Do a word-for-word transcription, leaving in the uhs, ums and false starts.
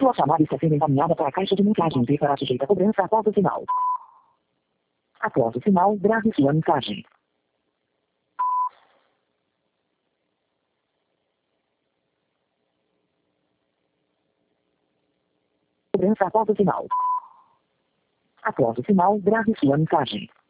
Sua chamada está sendo encaminhada para a caixa de mensagens e será sujeita a cobrança após o sinal. Após o sinal, grave sua mensagem. Cobrança após o sinal. Após o sinal, grave sua mensagem.